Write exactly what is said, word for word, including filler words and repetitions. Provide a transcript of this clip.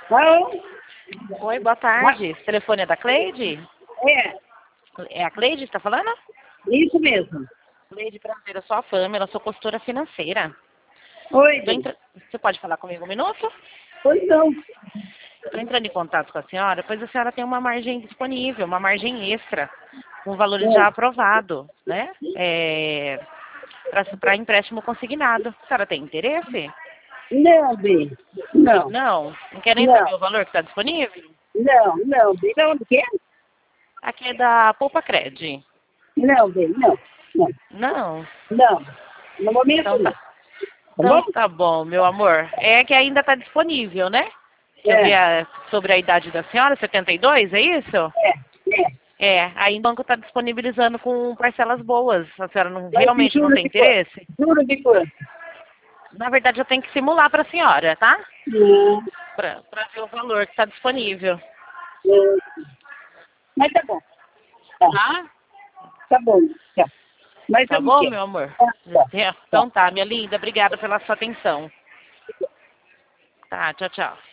Alô? Oi, boa tarde. Esse telefone é da Cleide? É, É a Cleide que está falando? isso mesmo. Cleide, prazer, eu sou a Pamela, eu sou consultora financeira. Oi, Eu tô bem. entra... Você pode falar comigo um minuto? Pois não. Eu estou entrando em contato com a senhora, pois a senhora tem uma margem disponível, uma margem extra, com valores já É. aprovados, né? É... Para empréstimo consignado. A senhora tem interesse? Não, bem. Não. Não? Não quer nem saber Não. o valor que está disponível? Não, não, bem. Não, do quê? Aqui é da Poupa Cred. Não, bem, não. Não. Não? Não. No momento Então não. tá. Tá Então bom? tá bom, meu amor. É que ainda está disponível, né? Deixa eu ver É. a- sobre a idade da senhora, setenta e dois, é isso? É. É. É, aí o banco está disponibilizando com parcelas boas. A senhora não, Vai ser realmente não juro tem de quanto? interesse? Juro de quanto? Na verdade, eu tenho que simular para a senhora, tá? Não. Para ver o valor que está disponível. Não. Mas tá bom. Tá. Tá? Tá bom. Tá. Mas Tá eu não bom, quero. meu amor? Tá. Tá. É, Tá. então tá, minha linda. Obrigada pela sua atenção. Tá, tchau, tchau.